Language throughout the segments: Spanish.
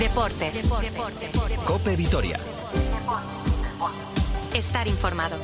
Deportes. COPE Vitoria. Estar informado.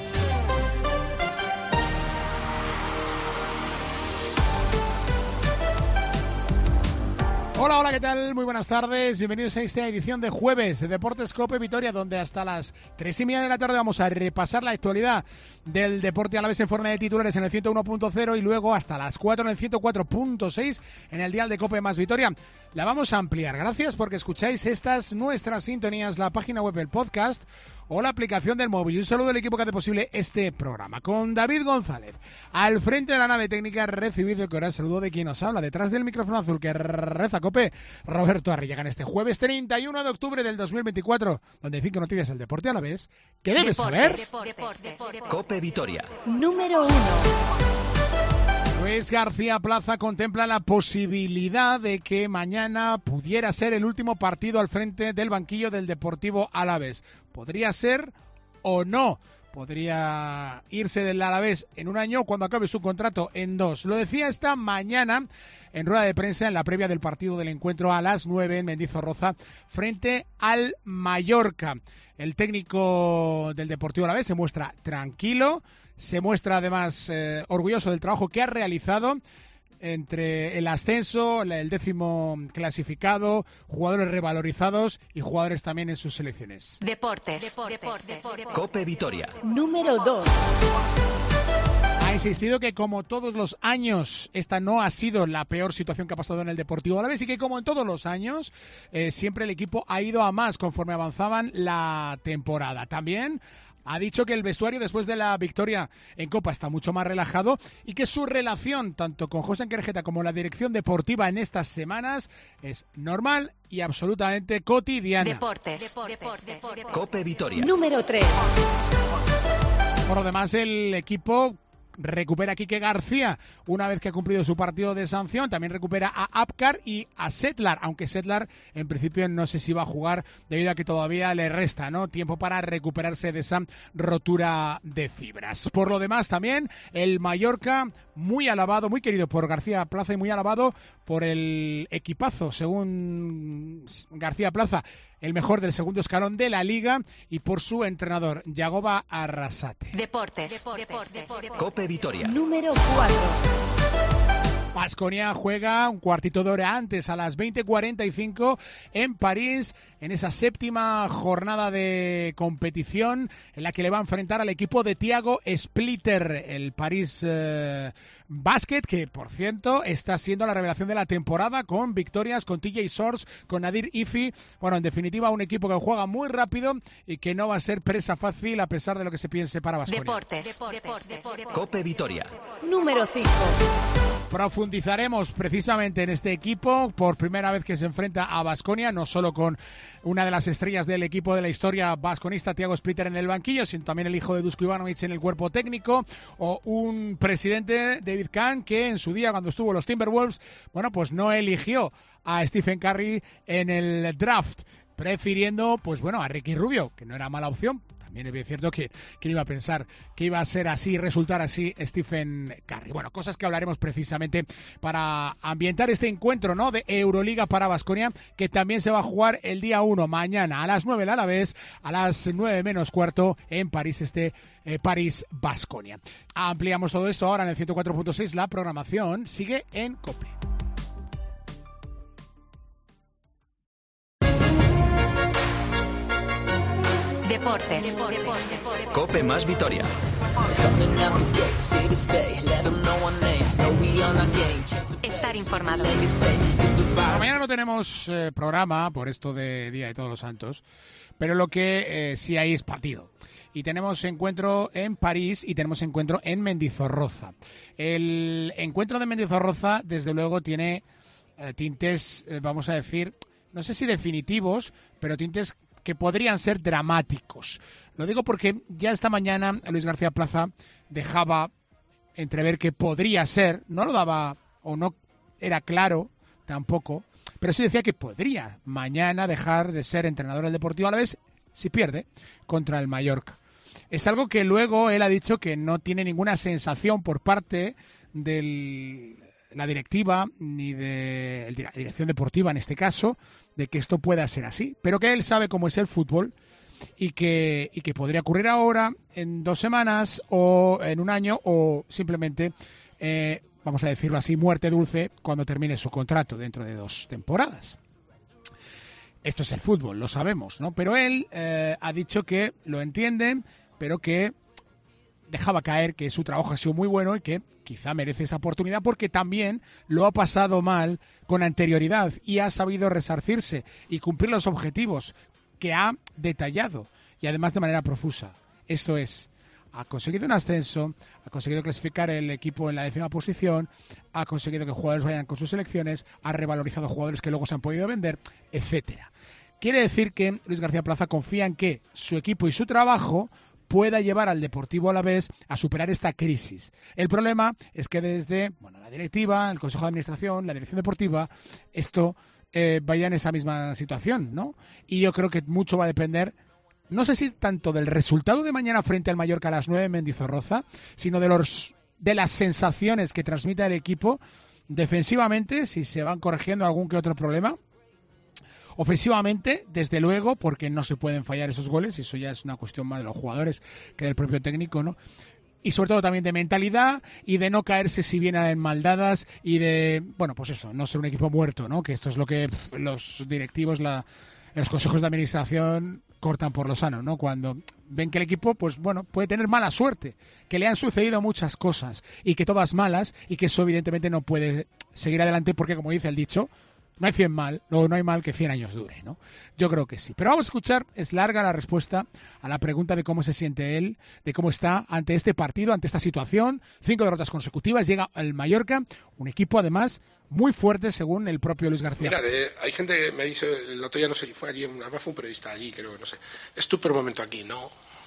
Hola, ¿qué tal? Muy buenas tardes. Bienvenidos a esta edición de jueves de Deportes COPE Vitoria, donde hasta las 3:30 de la tarde vamos a repasar la actualidad del deporte alavés en forma de titulares en el 101.0 y luego hasta las 4 en el 104.6 en el dial de COPE más Vitoria. La vamos a ampliar. Gracias porque escucháis estas nuestras sintonías, la página web, el podcast o la aplicación del móvil. Y un saludo al equipo que hace posible este programa. Con David González al frente de la nave técnica, recibido el coral saludo de quien nos habla. Detrás del micrófono azul que reza COPE, Roberto Arrillaga, en este jueves 31 de octubre del 2024, donde hay 5 noticias del deporte alavés que debes saber. COPE Vitoria. Número 1. Luis García Plaza contempla la posibilidad de que mañana pudiera ser el último partido al frente del banquillo del Deportivo Alavés. Podría ser o no. Podría irse del Alavés en un año cuando acabe su contrato en 2. Lo decía esta mañana en rueda de prensa en la previa del partido del encuentro a las 9 en Mendizorroza frente al Mallorca. El técnico del Deportivo Alavés se muestra tranquilo, se muestra además orgulloso del trabajo que ha realizado entre el ascenso, el 10º clasificado, jugadores revalorizados y jugadores también en sus selecciones. Deportes. COPE Vitoria. Número 2. Ha insistido que como todos los años esta no ha sido la peor situación que ha pasado en el Deportivo Alavés y que como en todos los años siempre el equipo ha ido a más conforme avanzaban la temporada. También ha dicho que el vestuario después de la victoria en Copa está mucho más relajado y que su relación tanto con José Enquerejeta como la dirección deportiva en estas semanas es normal y absolutamente cotidiana. Deportes. COPE Vitoria. Número 3. Por lo demás, el equipo recupera a Quique García una vez que ha cumplido su partido de sanción. También recupera a Apcar y a Setlar, aunque Setlar en principio no sé si va a jugar debido a que todavía le resta, ¿no?, tiempo para recuperarse de esa rotura de fibras. Por lo demás también el Mallorca, muy alabado, muy querido por García Plaza y muy alabado por el equipazo, según García Plaza, el mejor del segundo escalón de la Liga, y por su entrenador, Yagoba Arrasate. Deportes. COPE Vitoria. Número 4. Baskonia juega un cuartito de hora antes, a las 20:45 en París, en esa 7ª jornada de competición en la que le va a enfrentar al equipo de Thiago Splitter, el París Basket, que por cierto está siendo la revelación de la temporada con victorias, con TJ Shorts, con Nadir Ifi. Bueno, en definitiva un equipo que juega muy rápido y que no va a ser presa fácil a pesar de lo que se piense para Baskonia. Deportes. COPE Vitoria. Número 5. Profundizaremos precisamente en este equipo por primera vez que se enfrenta a Baskonia, no solo con una de las estrellas del equipo de la historia basconista, Thiago Splitter, en el banquillo, sino también el hijo de Dusko Ivanovic en el cuerpo técnico, o un presidente, David Kahn, que en su día cuando estuvo en los Timberwolves, bueno, pues no eligió a Stephen Curry en el draft, prefiriendo, pues bueno, a Ricky Rubio, que no era mala opción. También es bien cierto que iba a pensar que iba a ser así, resultar así Stephen Curry. Bueno, cosas que hablaremos precisamente para ambientar este encuentro, ¿no?, de Euroliga para Baskonia, que también se va a jugar el día 1, mañana, a las 9 el Alavés, a las 9 menos cuarto en París, París-Baskonia. Ampliamos todo esto ahora en el 104.6. La programación sigue en COPE. Deportes. COPE más Vitoria. Estar informado. Mañana no tenemos programa por esto de Día de Todos los Santos, pero lo que sí hay es partido. Y tenemos encuentro en París y tenemos encuentro en Mendizorroza. El encuentro de Mendizorroza, desde luego, tiene tintes, vamos a decir, no sé si definitivos, pero tintes que podrían ser dramáticos. Lo digo porque ya esta mañana Luis García Plaza dejaba entrever que podría ser, no lo daba o no era claro tampoco, pero sí decía que podría mañana dejar de ser entrenador del Deportivo Alavés si pierde contra el Mallorca. Es algo que luego él ha dicho que no tiene ninguna sensación por parte del la directiva ni de la dirección deportiva en este caso de que esto pueda ser así, pero que él sabe cómo es el fútbol y que podría ocurrir ahora, en 2 semanas o en un año, o simplemente, vamos a decirlo así, muerte dulce cuando termine su contrato dentro de 2 temporadas. Esto es el fútbol, lo sabemos, ¿no? Pero él ha dicho que lo entienden, pero que dejaba caer que su trabajo ha sido muy bueno y que quizá merece esa oportunidad porque también lo ha pasado mal con anterioridad y ha sabido resarcirse y cumplir los objetivos que ha detallado y además de manera profusa. Esto es, ha conseguido un ascenso, ha conseguido clasificar el equipo en la 10ª posición, ha conseguido que jugadores vayan con sus selecciones, ha revalorizado jugadores que luego se han podido vender, etcétera. Quiere decir que Luis García Plaza confía en que su equipo y su trabajo pueda llevar al Deportivo Alavés a superar esta crisis. El problema es que desde la directiva, el Consejo de Administración, la dirección deportiva, esto vaya en esa misma situación, ¿no? Y yo creo que mucho va a depender, no sé si tanto del resultado de mañana frente al Mallorca a las 9 en Mendizorroza, sino de las sensaciones que transmite el equipo defensivamente, si se van corrigiendo algún que otro problema. Ofensivamente, desde luego, porque no se pueden fallar esos goles, y eso ya es una cuestión más de los jugadores que del propio técnico, ¿no? Y sobre todo también de mentalidad y de no caerse si vienen en maldadas y de, pues eso, no ser un equipo muerto, ¿no? Que esto es lo que los directivos, los consejos de administración cortan por lo sano, ¿no? Cuando ven que el equipo, puede tener mala suerte, que le han sucedido muchas cosas y que todas malas y que eso evidentemente no puede seguir adelante porque, como dice el dicho, no hay mal que 100 años dure, ¿no? Yo creo que sí. Pero vamos a escuchar, es larga la respuesta a la pregunta de cómo se siente él, de cómo está ante este partido, ante esta situación. 5 derrotas consecutivas, llega el Mallorca, un equipo además muy fuerte según el propio Luis García. Mira, hay gente que me dice, el otro día no sé si fue allí, además fue un periodista allí, creo, no sé. ¿Es tu peor momento aquí? No,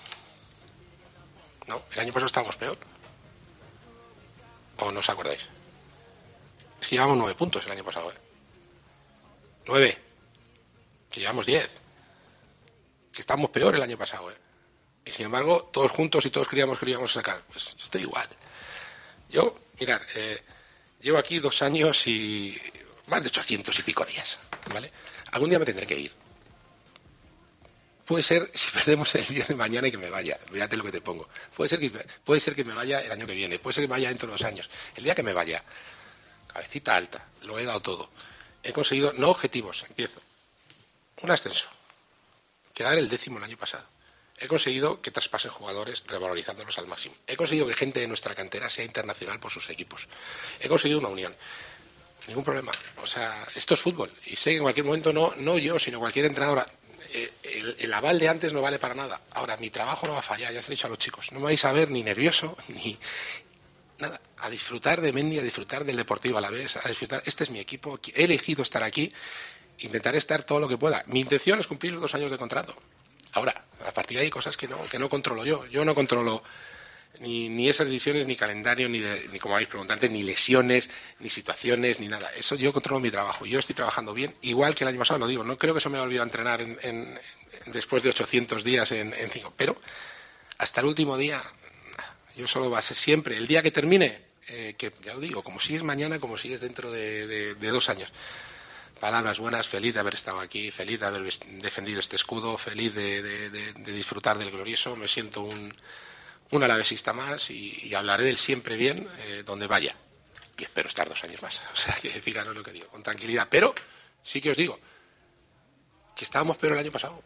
el año pasado estábamos peor. ¿O no os acordáis? Es que llevamos 9 puntos el año pasado, 9, que llevamos 10, que estábamos peor el año pasado, y sin embargo todos juntos y todos creíamos que lo íbamos a sacar. Pues estoy igual. Yo, mirad, llevo aquí 2 años y más de 800 y pico días, ¿vale? Algún día me tendré que ir. Puede ser, si perdemos el día de mañana y que me vaya, fíjate lo que te pongo. Puede ser que me vaya el año que viene, puede ser que me vaya dentro de 2 años. El día que me vaya, cabecita alta, lo he dado todo. He conseguido, no objetivos, empiezo, un ascenso, quedar el 10º el año pasado. He conseguido que traspasen jugadores revalorizándolos al máximo. He conseguido que gente de nuestra cantera sea internacional por sus equipos. He conseguido una unión. Ningún problema. O sea, esto es fútbol. Y sé que en cualquier momento, no yo, sino cualquier entrenador, el aval de antes no vale para nada. Ahora, mi trabajo no va a fallar, ya se lo he dicho a los chicos. No me vais a ver ni nervioso, ni nada, a disfrutar de Mendy, a disfrutar del Deportivo Alavés, a disfrutar. Este es mi equipo, he elegido estar aquí, intentaré estar todo lo que pueda. Mi intención es cumplir los 2 años de contrato. Ahora, a partir de ahí hay cosas que no controlo yo. Yo no controlo ni esas decisiones, ni calendario, ni como habéis preguntado antes, ni lesiones, ni situaciones, ni nada. Eso yo controlo mi trabajo. Yo estoy trabajando bien, igual que el año pasado, lo digo. No creo que eso me haya olvidado entrenar después de 800 días en 5. Pero hasta el último día, yo solo va a ser siempre, el día que termine, que ya lo digo, como si es mañana, como si es dentro de 2 años. Palabras buenas, feliz de haber estado aquí, feliz de haber defendido este escudo, feliz de disfrutar del glorioso. Me siento un alavesista más y hablaré del siempre bien donde vaya. Y espero estar 2 años más. O sea, que fijaros lo que digo, con tranquilidad. Pero sí que os digo que estábamos peor el año pasado.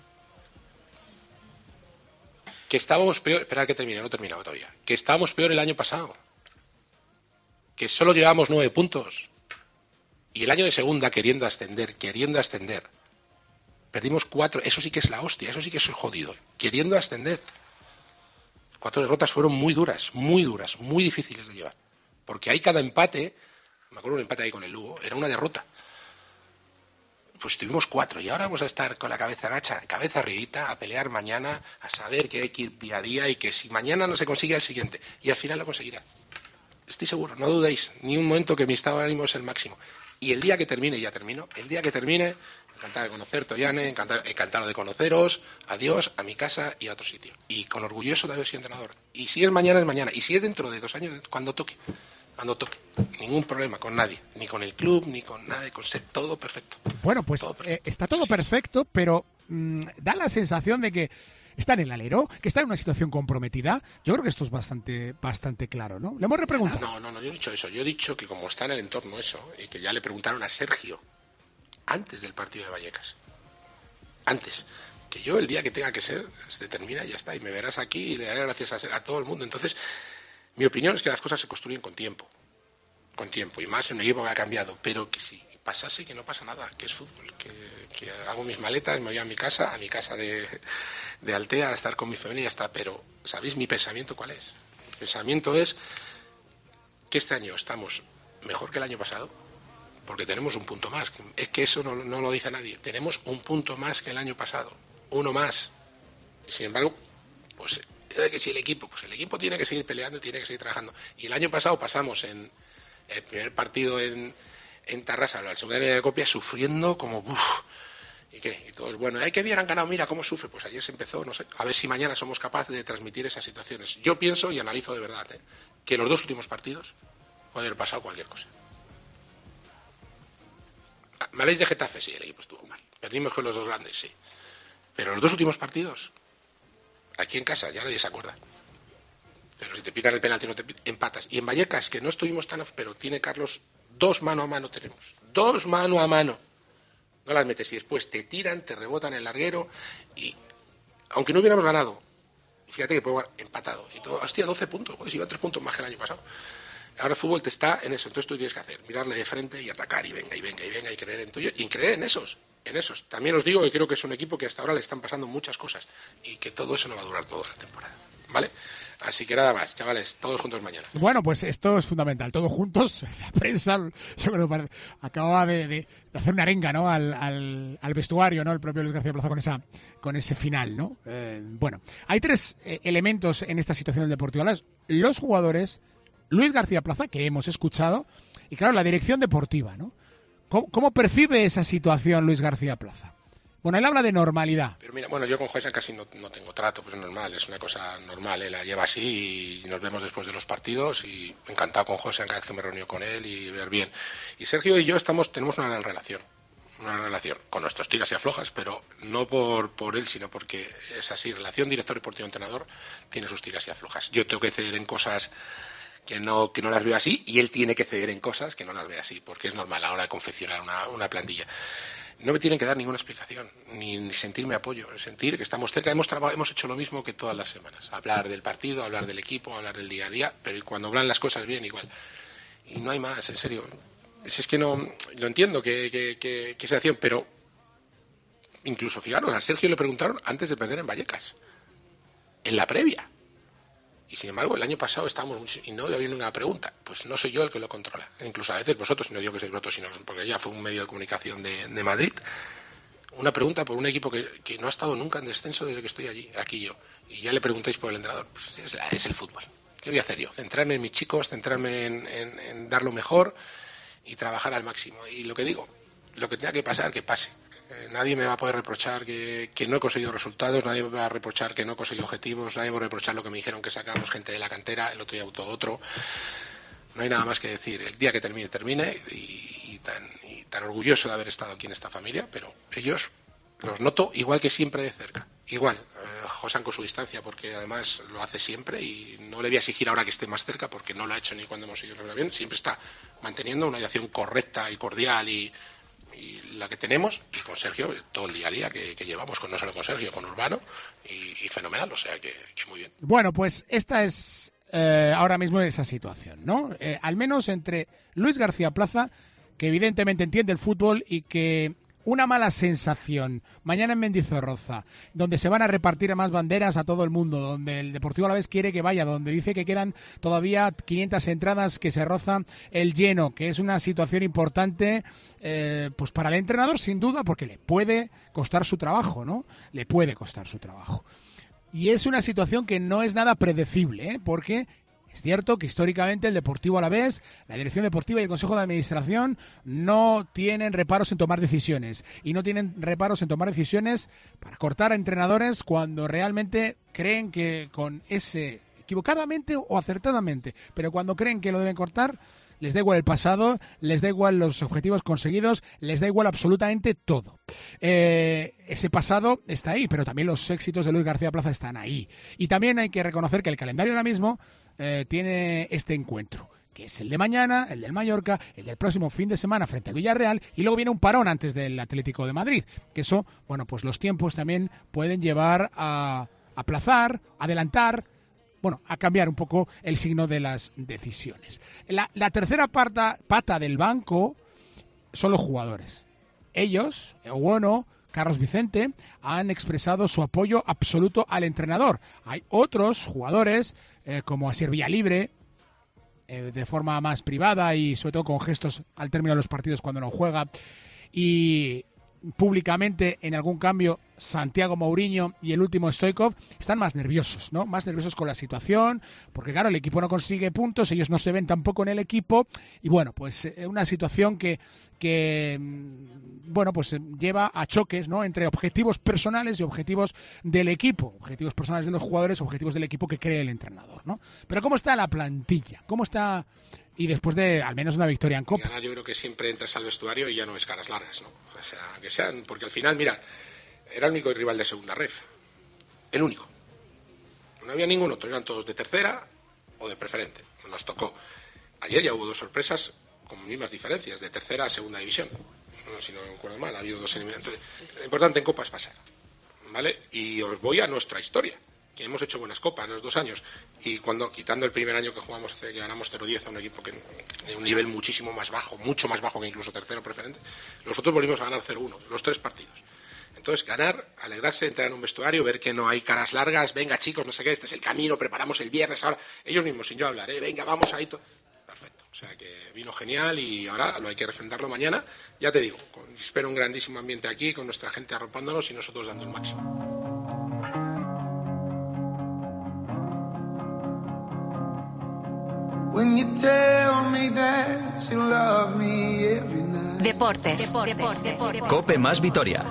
Que estábamos peor... Esperad que termine, no he terminado todavía. Que estábamos peor el año pasado. Que solo llevábamos 9 puntos. Y el año de segunda, queriendo ascender, perdimos 4. Eso sí que es la hostia, eso sí que es el jodido. Queriendo ascender. 4 derrotas fueron muy duras, muy difíciles de llevar. Porque ahí cada empate, me acuerdo un empate ahí con el Lugo, era una derrota. Pues tuvimos 4 y ahora vamos a estar con la cabeza agacha, cabeza arribita, a pelear mañana, a saber que hay que ir día a día y que si mañana no se consigue el siguiente. Y al final lo conseguirá. Estoy seguro, no dudéis, ni un momento que mi estado de ánimo es el máximo. Y el día que termine, ya termino, el día que termine, encantado de conocer Toyane, encantado de conoceros, adiós, a mi casa y a otro sitio. Y con orgulloso de haber sido entrenador. Y si es mañana, es mañana. Y si es dentro de 2 años, cuando toque. cuando toque. Ningún problema con nadie, ni con el club, ni con nadie, con ser todo perfecto. Bueno, pues Todo perfecto. está todo perfecto, pero da la sensación de que está en el alero, que está en una situación comprometida. Yo creo que esto es bastante claro, ¿no? Le hemos repreguntado. No, yo he dicho eso. Yo he dicho que como está en el entorno eso, y que ya le preguntaron a Sergio antes del partido de Vallecas. Antes. Que yo el día que tenga que ser, se termina y ya está. Y me verás aquí y le daré gracias a todo el mundo. Entonces, mi opinión es que las cosas se construyen con tiempo. Con tiempo. Y más en un equipo que ha cambiado. Pero que si pasase, que no pasa nada. Que es fútbol. Que hago mis maletas, me voy a mi casa de Altea, a estar con mi familia y ya está. Pero, ¿sabéis mi pensamiento cuál es? Mi pensamiento es que este año estamos mejor que el año pasado. Porque tenemos un punto más. Es que eso no lo dice nadie. Tenemos un punto más que el año pasado. Uno más. Sin embargo, pues que si el equipo tiene que seguir peleando, tiene que seguir trabajando. Y el año pasado pasamos en el primer partido en Tarrasa, al segundo de Copia, sufriendo como ¿y qué? Y todos, bueno, hay que hubieran ganado, mira cómo sufre. Pues ayer se empezó, no sé, a ver si mañana somos capaces de transmitir esas situaciones. Yo pienso y analizo de verdad, que los 2 últimos partidos puede haber pasado cualquier cosa. ¿Me habléis de Getafe? Sí, el equipo estuvo mal. Perdimos con los 2 grandes, sí. Pero los 2 últimos partidos, aquí en casa, ya nadie se acuerda. Pero si te pitan el penalti no te empatas. Y en Vallecas, que no estuvimos tan... Pero tiene Carlos 2 mano a mano tenemos. 2 mano a mano. No las metes y después te tiran, te rebotan el larguero y... Aunque no hubiéramos ganado, fíjate que puede haber empatado. Y todo, hostia, 12 puntos. Joder, si iban 3 puntos más que el año pasado. Ahora el fútbol te está en eso. Entonces tú tienes que hacer, mirarle de frente y atacar y venga, y creer en tuyo. Y creer en esos. También os digo que creo que es un equipo que hasta ahora le están pasando muchas cosas y que todo eso no va a durar toda la temporada, ¿vale? Así que nada más, chavales, todos juntos mañana. Bueno, pues esto es fundamental, todos juntos. La prensa, yo creo que acababa de hacer una arenga, ¿no? al vestuario, ¿no? El propio Luis García Plaza con ese final, ¿no? Bueno, hay 3 elementos en esta situación del Deportivo Alavés: los jugadores, Luis García Plaza, que hemos escuchado, y claro, la dirección deportiva, ¿no? ¿Cómo percibe esa situación Luis García Plaza? Bueno, él habla de normalidad. Pero mira, bueno, yo con Josan casi no tengo trato, pues es normal, es una cosa normal, él la lleva así y nos vemos después de los partidos y encantado con Josan cada vez que me reúno con él y ver bien. Y Sergio y yo tenemos una gran relación con nuestros tiras y aflojas, pero no por él, sino porque es así, relación director deportivo-entrenador tiene sus tiras y aflojas. Yo tengo que ceder en cosas que no las veo así y él tiene que ceder en cosas que no las ve así, porque es normal a la hora de confeccionar una plantilla. No me tienen que dar ninguna explicación, ni sentirme apoyo, sentir que estamos cerca. Hemos hecho lo mismo que todas las semanas, hablar del partido, hablar del equipo, hablar del día a día, pero cuando hablan las cosas bien igual. Y no hay más, en serio. Es que no lo entiendo que se acción, pero incluso, fijaros, a Sergio le preguntaron antes de perder en Vallecas, en la previa. Y sin embargo, el año pasado estábamos y no había ninguna pregunta. Pues no soy yo el que lo controla. Incluso a veces vosotros, no digo que sois vosotros, sino porque ya fue un medio de comunicación de Madrid. Una pregunta por un equipo que no ha estado nunca en descenso desde que estoy aquí yo. Y ya le preguntáis por el entrenador. Pues es el fútbol. ¿Qué voy a hacer yo? Centrarme en mis chicos, centrarme en dar lo mejor y trabajar al máximo. Y lo que digo, lo que tenga que pasar, que pase. Nadie me va a poder reprochar que no he conseguido resultados, nadie me va a reprochar que no he conseguido objetivos, nadie me va a reprochar lo que me dijeron que sacamos gente de la cantera, el otro día votó otro. No hay nada más que decir. El día que termine y tan orgulloso de haber estado aquí en esta familia, pero ellos los noto igual que siempre de cerca. Igual, Josan con su distancia, porque además lo hace siempre y no le voy a exigir ahora que esté más cerca porque no lo ha hecho ni cuando hemos seguido bien. Siempre está manteniendo una relación correcta y cordial y la que tenemos, y con Sergio todo el día a día que llevamos, no solo con Sergio, con Urbano, y fenomenal, o sea que muy bien. Bueno, pues esta es ahora mismo esa situación, ¿no? Al menos entre Luis García Plaza, que evidentemente entiende el fútbol y que una mala sensación mañana en Mendizorroza, donde se van a repartir más banderas a todo el mundo, donde el Deportivo Alavés quiere que vaya, donde dice que quedan todavía 500 entradas, que se roza el lleno, que es una situación importante pues para el entrenador sin duda, porque le puede costar su trabajo, ¿no? Le puede costar su trabajo. Y es una situación que no es nada predecible, porque es cierto que históricamente el Deportivo Alavés, la dirección deportiva y el Consejo de Administración no tienen reparos en tomar decisiones. Y no tienen reparos en tomar decisiones para cortar a entrenadores cuando realmente creen que con ese equivocadamente o acertadamente, pero cuando creen que lo deben cortar, les da igual el pasado, les da igual los objetivos conseguidos, les da igual absolutamente todo. Ese pasado está ahí, pero también los éxitos de Luis García Plaza están ahí. Y también hay que reconocer que el calendario ahora mismo tiene este encuentro, que es el de mañana, el del Mallorca, el del próximo fin de semana frente al Villarreal, y luego viene un parón antes del Atlético de Madrid, que eso, bueno, pues los tiempos también pueden llevar a aplazar, adelantar, bueno, a cambiar un poco el signo de las decisiones. La tercera pata del banco son los jugadores. Ellos, Bueno, Carlos Vicente, han expresado su apoyo absoluto al entrenador. Hay otros jugadores, como Asier Villalibre, de forma más privada y sobre todo con gestos al término de los partidos cuando no juega, y públicamente en algún cambio Santiago Mourinho y el último Stoichkov están más nerviosos, ¿no? Más nerviosos con la situación, porque claro, el equipo no consigue puntos, ellos no se ven tampoco en el equipo, y bueno, pues una situación que bueno, pues lleva a choques, ¿no? Entre objetivos personales y objetivos del equipo, objetivos personales de los jugadores, objetivos del equipo que cree el entrenador, ¿no? Pero ¿cómo está la plantilla? ¿Cómo está? Y después de al menos una victoria en Copa. Yo creo que siempre entras al vestuario y ya no ves caras largas, ¿no? O sea, que sean, porque al final, mira, era el único rival de segunda ref. El único. No había ningún otro, eran todos de tercera o de preferente. Nos tocó. Ayer ya hubo dos sorpresas con mismas diferencias, de tercera a segunda división. No, si no me acuerdo mal, ha habido dos eliminatorios. Lo importante en Copa es pasar, ¿vale? Y os voy a nuestra historia, que hemos hecho buenas copas los 2 años, y cuando, quitando el primer año que jugamos, que ganamos 0-10 a un equipo que de un nivel muchísimo más bajo, mucho más bajo que incluso tercero preferente, nosotros volvimos a ganar 0-1, los 3 partidos. Entonces, ganar, alegrarse, entrar en un vestuario, ver que no hay caras largas, venga chicos, no sé qué, este es el camino, preparamos el viernes, ahora, ellos mismos, sin yo hablar, venga, vamos ahí, perfecto, o sea que vino genial y ahora lo hay que refrendarlo mañana, ya te digo, espero un grandísimo ambiente aquí, con nuestra gente arropándonos y nosotros dando el máximo. Deportes. Cope más Vitoria.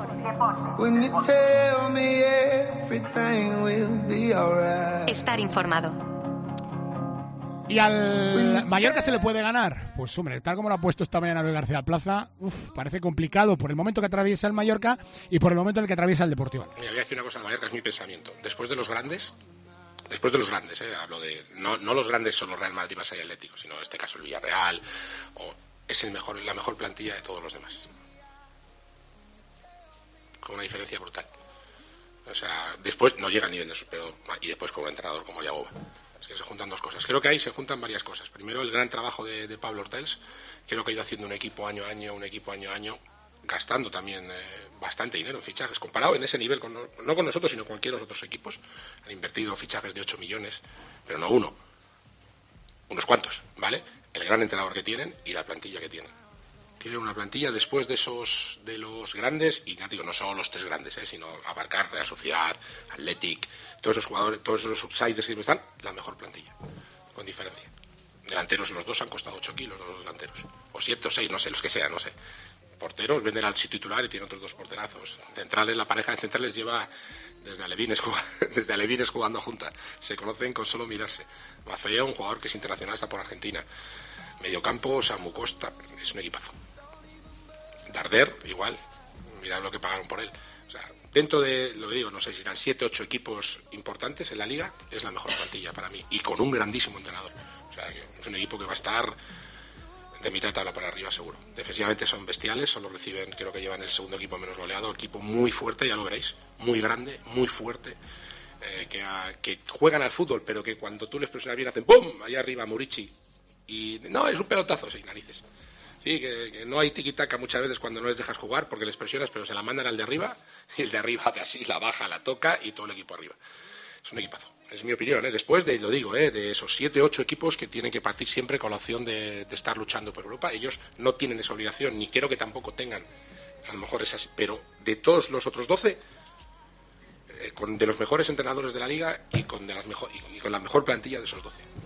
Estar informado. ¿Y al Mallorca se le puede ganar? Pues hombre, tal como lo ha puesto esta mañana Luis García Plaza, parece complicado por el momento que atraviesa el Mallorca y por el momento en el que atraviesa el Deportivo. Mira, voy a decir una cosa al Mallorca, es mi pensamiento. Después de los grandes, hablo de no los grandes son los Real Madrid, Barça y Atlético, sino en este caso el Villarreal, es la mejor plantilla de todos los demás, con una diferencia brutal. O sea, después no llega a nivel de eso, pero y después con un entrenador como Yagoba. Es que se juntan dos cosas. Creo que ahí se juntan varias cosas. Primero, el gran trabajo de Pablo Ortells. Creo que ha ido haciendo un equipo año a año, gastando también bastante dinero en fichajes, comparado en ese nivel, no con nosotros, sino con cualquier otros equipos. Han invertido fichajes de 8 millones, pero no uno, unos cuantos, ¿vale? El gran entrenador que tienen y la plantilla que tienen. Tienen una plantilla después de los grandes, y ya digo, no solo los 3 grandes, sino abarcar Real Sociedad, Athletic, todos esos jugadores, todos esos outsiders que están, la mejor plantilla, con diferencia. Delanteros, los 2 han costado 8 kilos, los 2 delanteros, o 7 o 6, no sé, los que sean, no sé. Porteros, venden al titular y tiene otros 2 porterazos. Centrales, la pareja de centrales lleva desde alevines jugando juntas. Se conocen con solo mirarse. Maceo, un jugador que es internacional, está por Argentina. Mediocampo, Samu Costa, es un equipazo. Darder, igual, mirad lo que pagaron por él. O sea, dentro de, lo digo, no sé si eran 7 o 8 equipos importantes en la liga, es la mejor plantilla para mí. Y con un grandísimo entrenador. O sea, es un equipo que va a estar de mitad de tabla para arriba seguro. Defensivamente son bestiales, solo reciben, creo que llevan el segundo equipo menos goleado, equipo muy fuerte, ya lo veréis, muy grande, muy fuerte, que juegan al fútbol, pero que cuando tú les presionas bien hacen ¡pum! Allá arriba Murici, y no, es un pelotazo, sí, narices. Sí, que no hay tiki-taka muchas veces cuando no les dejas jugar porque les presionas, pero se la mandan al de arriba, y el de arriba de así la baja, la toca y todo el equipo arriba. Es un equipazo, es mi opinión, después de, lo digo, de esos 7 o 8 equipos que tienen que partir siempre con la opción de estar luchando por Europa. Ellos no tienen esa obligación, ni creo que tampoco tengan, a lo mejor esas, pero de todos los otros 12, de los mejores entrenadores de la liga y con la mejor plantilla de esos 12.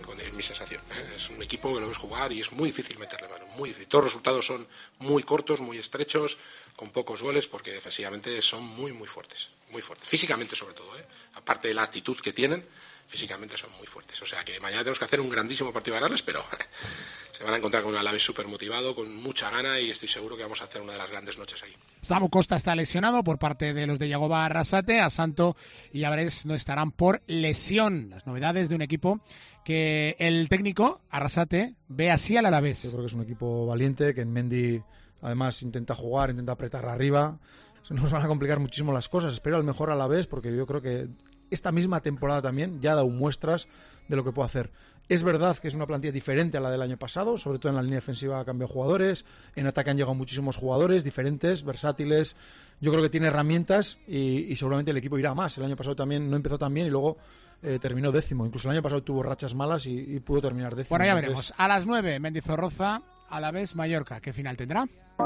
es mi sensación. Es un equipo que lo ves jugar y es muy difícil meterle mano, muy difícil. Todos los resultados son muy cortos, muy estrechos, con pocos goles, porque defensivamente son muy fuertes, muy fuertes. Físicamente sobre todo, aparte de la actitud que tienen, físicamente son muy fuertes. O sea que mañana tenemos que hacer un grandísimo partido a ganarles, pero se van a encontrar con un Alavés súper motivado, con mucha gana, y estoy seguro que vamos a hacer una de las grandes noches ahí. Samu Costa está lesionado por parte de los de Yagoba Arrasate. A Santo y Álvarez no estarán por lesión. Las novedades de un equipo que el técnico Arrasate ve así al Alavés. Yo creo que es un equipo valiente, que en Mendy además intenta jugar, intenta apretar arriba. Se nos van a complicar muchísimo las cosas. Espero el mejor Alavés, porque yo creo que esta misma temporada también ya ha dado muestras de lo que puede hacer. Es verdad que es una plantilla diferente a la del año pasado, sobre todo en la línea defensiva ha cambiado jugadores, en ataque han llegado muchísimos jugadores diferentes, versátiles. Yo creo que tiene herramientas y seguramente el equipo irá más. El año pasado también no empezó tan bien y luego terminó 10º. Incluso el año pasado tuvo rachas malas y pudo terminar 10º. Bueno, ya veremos. A las 9, Mendizorroza, Alavés, Mallorca. ¿Qué final tendrá?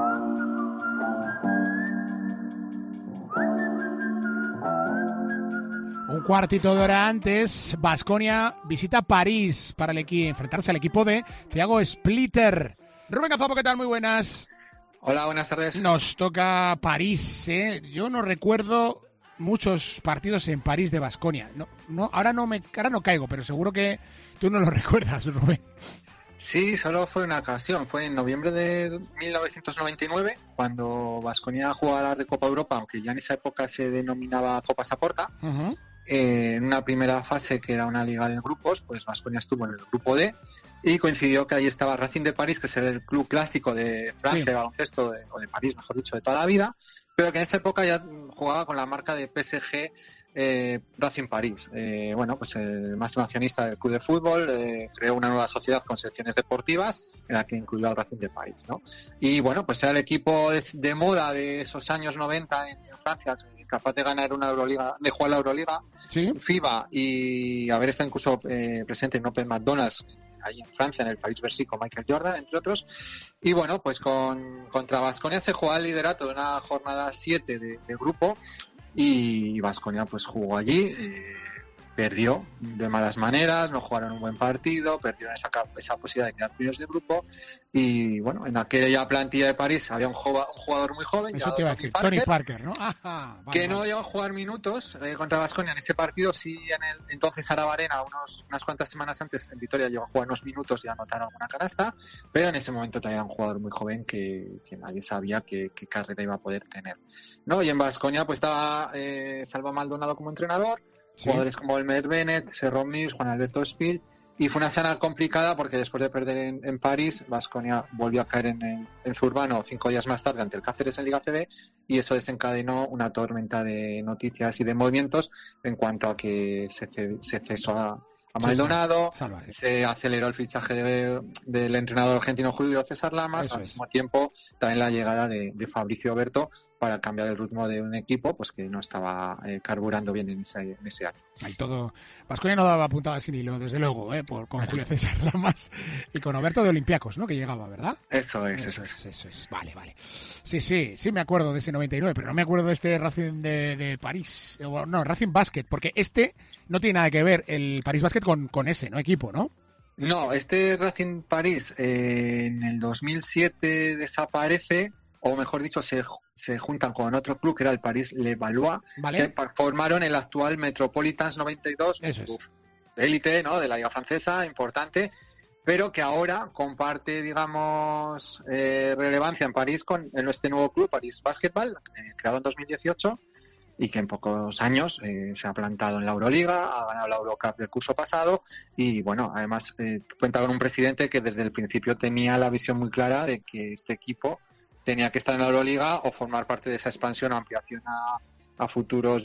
Un cuartito de hora antes, Baskonia visita París para enfrentarse al equipo de Thiago Splitter. Rubén Gazopo, ¿qué tal? Muy buenas. Hola, buenas tardes. Nos toca París, ¿eh? Yo no recuerdo muchos partidos en París de Baskonia. Ahora no caigo, pero seguro que tú no lo recuerdas, Rubén. Sí, solo fue una ocasión. Fue en noviembre de 1999, cuando Baskonia jugaba la Recopa Europa, aunque ya en esa época se denominaba Copa Saporta. Uh-huh. En una primera fase, que era una liga de grupos, pues Baskonia estuvo en el grupo D y coincidió que ahí estaba Racing de París, que es el club clásico de Francia, de baloncesto, o de París, mejor dicho, de toda la vida, pero que en esa época ya jugaba con la marca de PSG Racing París. Bueno, pues el máximo accionista del club de fútbol creó una nueva sociedad con secciones deportivas en la que incluyó al Racing de París, ¿no? Y bueno, pues era el equipo de moda de esos años 90 en Francia, capaz de ganar una Euroliga, de jugar la Euroliga, ¿sí? FIBA, y haber estado incluso presente en Open McDonald's ahí en Francia, en el París-Bercy, con Michael Jordan, entre otros. Y bueno, pues contra Baskonia se jugaba el liderato de una jornada 7 de grupo, y Baskonia pues jugó allí, perdió de malas maneras, no jugaron un buen partido, perdieron esa posibilidad de quedar primeros de grupo. Y bueno, en aquella plantilla de París había un jugador muy joven, eso te iba a decir, Tony Parker, ¿no? Ajá, que no llegó a jugar minutos contra Baskonia en ese partido. Sí, en el entonces Araba Arena, unas cuantas semanas antes, en Vitoria llegó a jugar unos minutos y a anotar alguna canasta, pero en ese momento también era un jugador muy joven que nadie sabía qué carrera iba a poder tener, ¿no? Y en Baskonia pues estaba Salva Maldonado como entrenador, sí, jugadores como Elmer Bennett, Serron Mills, Juan Alberto Spill. Y fue una semana complicada porque después de perder en París, Baskonia volvió a caer en Zurbano 5 días más tarde ante el Cáceres en Liga CB, y eso desencadenó una tormenta de noticias y de movimientos en cuanto a que se cesó a Maldonado, se aceleró el fichaje del entrenador argentino Julio César Lamas, al mismo tiempo también la llegada de Fabricio Berto para cambiar el ritmo de un equipo pues que no estaba carburando bien en ese año. Ahí todo. Baskonia no daba puntada sin hilo, desde luego, con Julio César Lamas y con Oberto de Olympiacos, ¿no? Que llegaba, ¿verdad? Eso es. Vale. Sí, me acuerdo de ese 99, pero no me acuerdo de este Racing de París. No, Racing Basket, porque este no tiene nada que ver, el París Basket, con ese, ¿no? Equipo, ¿no? No, este Racing París en el 2007 desaparece, o mejor dicho, se juntan con otro club que era el París Levallois, ¿vale? Que formaron el actual Metropolitans 92, eso es. De élite, ¿no? De la liga francesa, importante, pero que ahora comparte, digamos, relevancia en París en este nuevo club, París Basketball, creado en 2018, y que en pocos años se ha plantado en la Euroliga, ha ganado la Eurocup del curso pasado, y bueno, además cuenta con un presidente que desde el principio tenía la visión muy clara de que este equipo tenía que estar en la Euroliga o formar parte de esa expansión o ampliación a futuros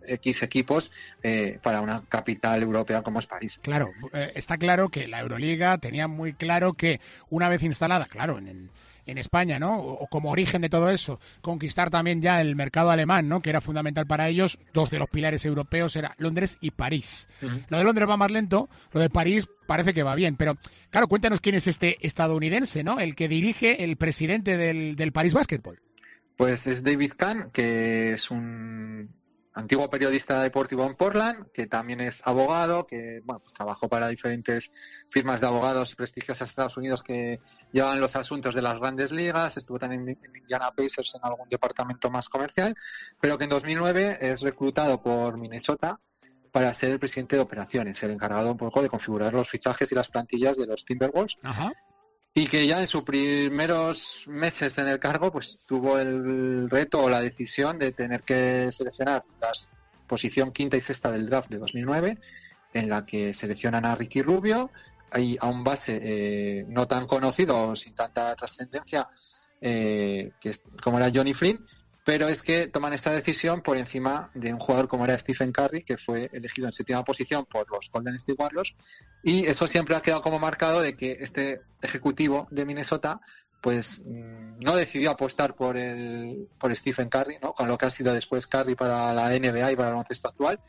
X equipos para una capital europea como es París. Claro, está claro que la Euroliga tenía muy claro que una vez instalada, claro, en España, ¿no? O como origen de todo eso, conquistar también ya el mercado alemán, ¿no? Que era fundamental para ellos. Dos de los pilares europeos eran Londres y París. Uh-huh. Lo de Londres va más lento, lo de París parece que va bien, pero claro, cuéntanos quién es este estadounidense, ¿no? El que dirige, el presidente del París Basketball. Pues es David Kahn, que es un antiguo periodista deportivo en Portland, que también es abogado, que bueno, pues trabajó para diferentes firmas de abogados prestigiosas de Estados Unidos que llevan los asuntos de las grandes ligas, estuvo también en Indiana Pacers en algún departamento más comercial, pero que en 2009 es reclutado por Minnesota para ser el presidente de operaciones, el encargado un poco de configurar los fichajes y las plantillas de los Timberwolves. Ajá. Y que ya en sus primeros meses en el cargo pues tuvo el reto o la decisión de tener que seleccionar la posición quinta y sexta del draft de 2009, en la que seleccionan a Ricky Rubio, hay a un base no tan conocido, sin tanta trascendencia, como era Johnny Flynn, pero es que toman esta decisión por encima de un jugador como era Stephen Curry, que fue elegido en 7ª posición por los Golden State Warriors, y esto siempre ha quedado como marcado de que este ejecutivo de Minnesota pues no decidió apostar por Stephen Curry, ¿no? Con lo que ha sido después Curry para la NBA y para el baloncesto actual,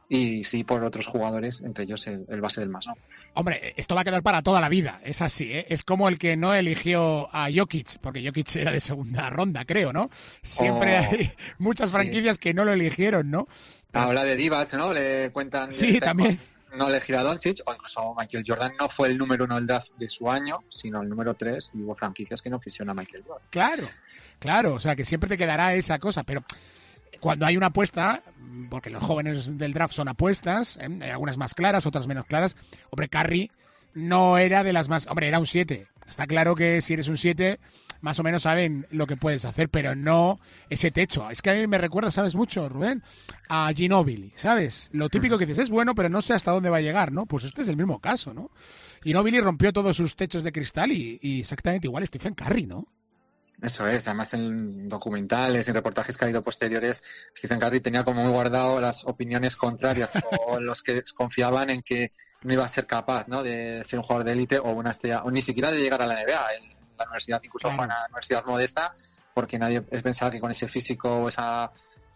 y sí por otros jugadores, entre ellos el base del Mas, ¿no? Hombre, esto va a quedar para toda la vida, es así, ¿eh? Es como el que no eligió a Jokic, porque Jokic era de segunda ronda, creo, ¿no? Siempre hay muchas franquicias que no lo eligieron, ¿no? Habla de Divac, ¿no? Le cuentan... Sí, también. No elegir a Doncic, o incluso Michael Jordan no fue el número 1 del draft de su año, sino el número 3, y hubo franquicias que no quisieron a Michael Jordan. Claro, o sea que siempre te quedará esa cosa, pero cuando hay una apuesta, porque los jóvenes del draft son apuestas, hay algunas más claras, otras menos claras, hombre, Curry no era de las más... Hombre, era un 7. Está claro que si eres un 7, más o menos saben lo que puedes hacer, pero no ese techo. Es que a mí me recuerda, ¿sabes mucho, Rubén? A Ginobili, ¿sabes? Lo típico que dices es bueno, pero no sé hasta dónde va a llegar, ¿no? Pues este es el mismo caso, ¿no? Ginobili rompió todos sus techos de cristal y exactamente igual Stephen Curry, ¿no? Eso es, además en documentales, en reportajes que ha habido posteriores, Stephen Curry tenía como muy guardado las opiniones contrarias o los que confiaban en que no iba a ser capaz, ¿no?, de ser un jugador de élite o una estrella, o ni siquiera de llegar a la NBA. En la universidad, incluso fue una universidad modesta, porque nadie pensaba que con ese físico o esa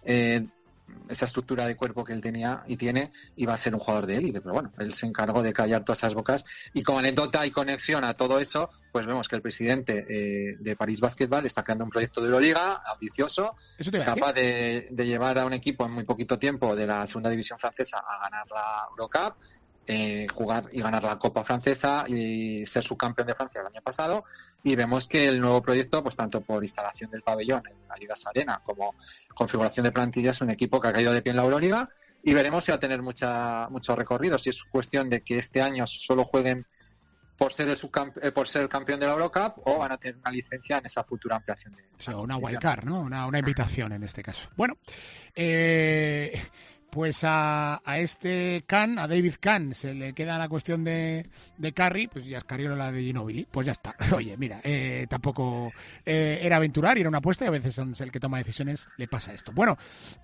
estructura de cuerpo que él tenía y tiene, iba a ser un jugador de élite, pero bueno, él se encargó de callar todas esas bocas, y como anécdota y conexión a todo eso, pues vemos que el presidente de París Basketball está creando un proyecto de Euroliga ambicioso, capaz de llevar a un equipo en muy poquito tiempo de la segunda división francesa a ganar la Eurocup, jugar y ganar la Copa Francesa y ser subcampeón de Francia el año pasado. Y vemos que el nuevo proyecto, pues tanto por instalación del pabellón en la Adidas Arena como configuración de plantilla, es un equipo que ha caído de pie en la Euroliga, y veremos si va a tener mucho recorrido, si es cuestión de que este año solo jueguen por ser el campeón de la Eurocup, o van a tener una licencia en esa futura ampliación de una wildcard, ¿no? Una invitación en este caso. Bueno, pues a este Kahn, a David Kahn, se le queda la cuestión de Curry, pues ya es la de Ginobili, pues ya está. Oye, mira, tampoco era aventurar y era una apuesta, y a veces es el que toma decisiones, le pasa esto. Bueno,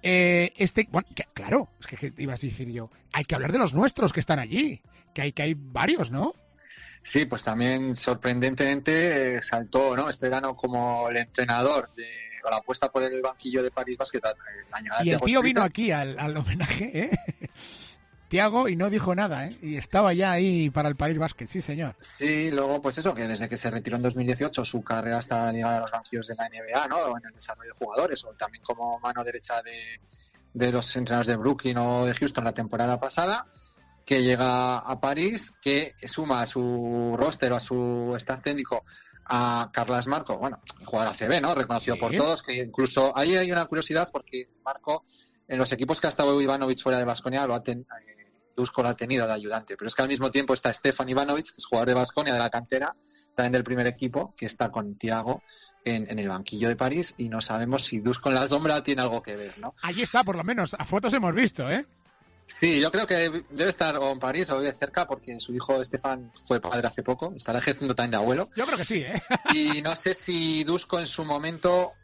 claro, es que ibas a decir yo, hay que hablar de los nuestros que están allí, que hay varios, ¿no? Sí, pues también sorprendentemente saltó, ¿no?, este verano como el entrenador o la apuesta por el banquillo de París Basket. Y el tío vino aquí al homenaje, Thiago, y no dijo nada, y estaba ya ahí para el París Basket, sí señor. Sí, luego pues eso, que desde que se retiró en 2018 su carrera está ligada a los banquillos de la NBA, ¿no?, o en el desarrollo de jugadores, o también como mano derecha de los entrenadores de Brooklyn o de Houston la temporada pasada, que llega a París, que suma a su roster o a su staff técnico a Carles Marco, bueno, jugador ACB, ¿no?, reconocido por todos, que incluso ahí hay una curiosidad, porque Marco, en los equipos que ha estado Ivanovic fuera de Baskonia, Dusko lo ha tenido de ayudante, pero es que al mismo tiempo está Stefan Ivanovic, que es jugador de Baskonia, de la cantera, también del primer equipo, que está con Thiago en el banquillo de París, y no sabemos si Dusko en la sombra tiene algo que ver, ¿no? Allí está, por lo menos, a fotos hemos visto, Sí, yo creo que debe estar o en París o vive cerca, porque su hijo Estefan fue padre hace poco, estará ejerciendo también de abuelo. Yo creo que sí, Y no sé si Dusko en su momento,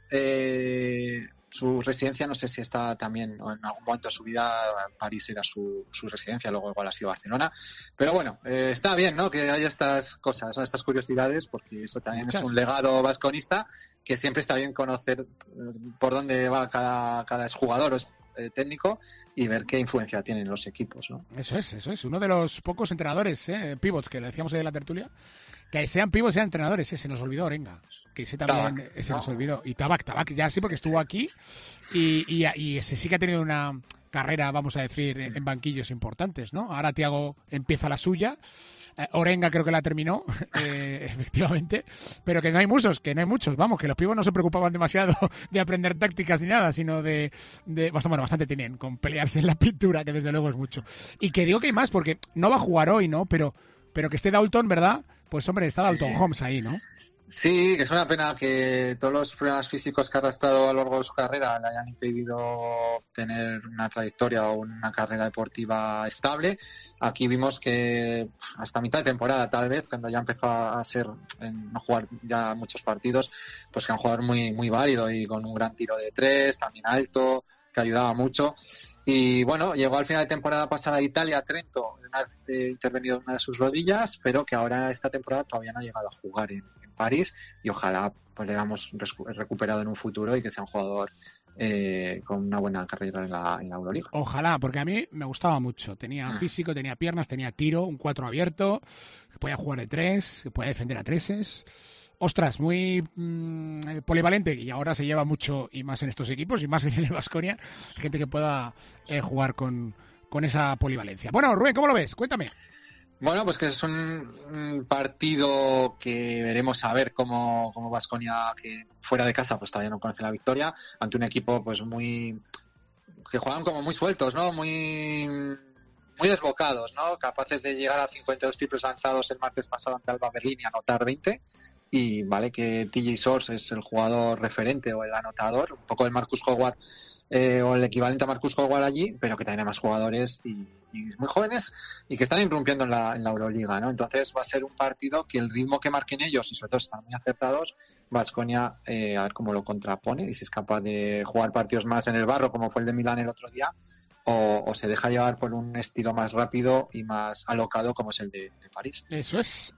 su residencia, no sé si está también, o en algún momento de su vida París era su residencia, luego igual ha sido Barcelona. Pero bueno, está bien, ¿no?, que haya estas cosas, ¿no?, estas curiosidades, porque eso también es un legado vasconista, que siempre está bien conocer por dónde va cada exjugador o técnico, y ver qué influencia tienen los equipos, ¿no? Eso es uno de los pocos entrenadores, pivots, que le decíamos en la tertulia, que sean pivots, sean entrenadores, se nos olvidó Orenga, que ese también Tabac, se nos olvidó, y Tabac ya sí, porque estuvo aquí, y ese sí que ha tenido carrera, vamos a decir, en banquillos importantes, ¿no? Ahora Thiago empieza la suya. Orenga creo que la terminó, efectivamente, pero que no hay muchos, vamos, que los pibos no se preocupaban demasiado de aprender tácticas ni nada, sino bastante tienen con pelearse en la pintura, que desde luego es mucho. Y que digo que hay más, porque no va a jugar hoy, ¿no? Pero que esté Dalton, ¿verdad? Pues hombre, está Dalton Holmes ahí, ¿no? Sí, que es una pena que todos los problemas físicos que ha arrastrado a lo largo de su carrera le hayan impedido tener una trayectoria o una carrera deportiva estable. Aquí vimos que hasta mitad de temporada, tal vez, cuando ya empezó a no jugar ya muchos partidos, pues que era un jugador muy, muy válido y con un gran tiro de tres, también alto, que ayudaba mucho. Y bueno, llegó al final de temporada pasada a Italia, a Trento, una vez intervenido en una de sus rodillas, pero que ahora esta temporada todavía no ha llegado a jugar en París, y ojalá pues le hayamos recuperado en un futuro y que sea un jugador con una buena carrera en la Euroliga. Ojalá, porque a mí me gustaba mucho. Tenía físico, tenía piernas, tenía tiro, un 4 abierto, que podía jugar de 3, que podía defender a 3. Ostras, muy polivalente, y ahora se lleva mucho, y más en estos equipos, y más en el Baskonia, gente que pueda jugar con esa polivalencia. Bueno, Rubén, ¿cómo lo ves? Cuéntame. Bueno, pues que es un partido que veremos a ver cómo Baskonia, que fuera de casa pues todavía no conoce la victoria, ante un equipo pues que juegan como muy sueltos, ¿no? Muy desbocados, ¿no? Capaces de llegar a 52 triples lanzados el martes pasado ante Alba Berlín y anotar 20. Y vale que TJ Source es el jugador referente o el anotador, un poco el Marcus Howard o el equivalente a Marcus Howard allí, pero que también hay más jugadores y muy jóvenes y que están irrumpiendo en la Euroliga, ¿no? Entonces va a ser un partido que el ritmo que marquen ellos, y sobre todo están muy acertados, Baskonia a ver cómo lo contrapone y si es capaz de jugar partidos más en el barro como fue el de Milán el otro día, o se deja llevar por un estilo más rápido y más alocado como es el de París. Eso es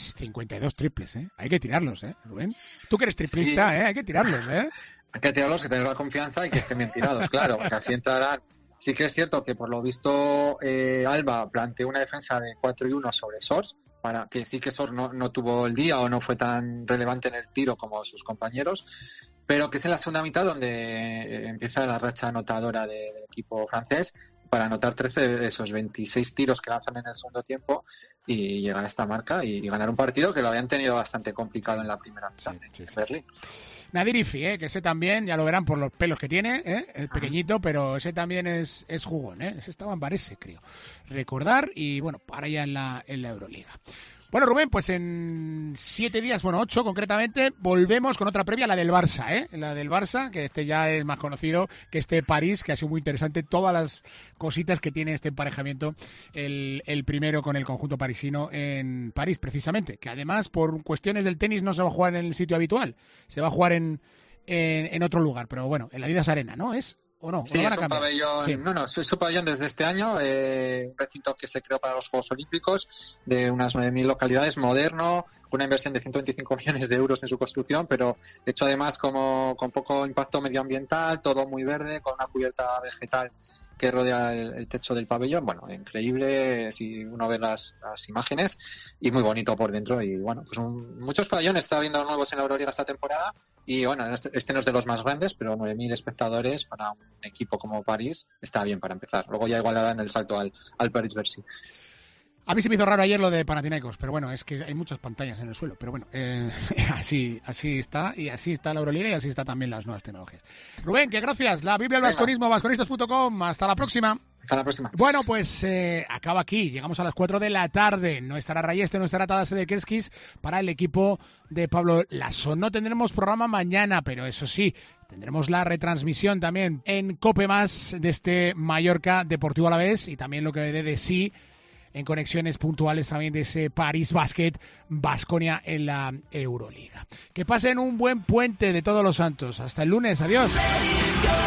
52 triples, ¿eh? Hay que tirarlos, Rubén. Tú que eres triplista, sí. Hay que tirarlos, Hay que tirarlos, que tener la confianza y que estén bien tirados, claro, porque así entrarán. Sí que es cierto que por lo visto Alba planteó una defensa de 4-1 sobre Source, para que sí que Source no tuvo el día o no fue tan relevante en el tiro como sus compañeros, pero que es en la segunda mitad donde empieza la racha anotadora del equipo francés para anotar 13 de esos 26 tiros que lanzan en el segundo tiempo y llegar a esta marca y ganar un partido que lo habían tenido bastante complicado en la primera mitad en Berlín. Nadir Ifi, que ese también, ya lo verán por los pelos que tiene, es pequeñito, pero ese también es jugón, ese estaba en Varese, creo. Recordar, y bueno, para ya en la Euroliga. Bueno, Rubén, pues en 7 días, 8 concretamente, volvemos con otra previa, la del Barça, la del Barça, que este ya es más conocido que este París, que ha sido muy interesante, todas las cositas que tiene este emparejamiento, el primero con el conjunto parisino en París, precisamente, que además por cuestiones del tenis no se va a jugar en el sitio habitual, se va a jugar en otro lugar, pero bueno, en la Adidas Arena, ¿no? ¿O no? Sí, es un pabellón, sí. Es un pabellón desde este año, un recinto que se creó para los Juegos Olímpicos, de unas 9.000 localidades, moderno, con una inversión de 125 millones de euros en su construcción, pero hecho además con poco impacto medioambiental, todo muy verde, con una cubierta vegetal que rodea el techo del pabellón. Bueno, increíble si uno ve las imágenes, y muy bonito por dentro. Y bueno, pues muchos pabellones está habiendo nuevos en la Euroliga esta temporada, y bueno, este no es de los más grandes, pero 9.000 espectadores para un equipo como París está bien para empezar. Luego ya igual dan el salto al París-Bercy. A mí se me hizo raro ayer lo de Panathinaikos, pero bueno, es que hay muchas pantallas en el suelo, pero bueno, así está, y así está la Euroliga, y así está también las nuevas tecnologías. Rubén, que gracias. La Biblia del Baskonismo, baskonistas.com. Hasta la próxima. Hasta la próxima. Bueno, pues acaba aquí. Llegamos a las 4 de la tarde. No estará Rayeste, no estará Tadase de Kerskis para el equipo de Pablo Lasso. No tendremos programa mañana, pero eso sí, tendremos la retransmisión también en COPE+, de este Mallorca Deportivo Alavés, y también lo que dé de sí en conexiones puntuales también de ese París Basket Baskonia en la Euroliga. Que pasen un buen puente de Todos los Santos. Hasta el lunes. Adiós.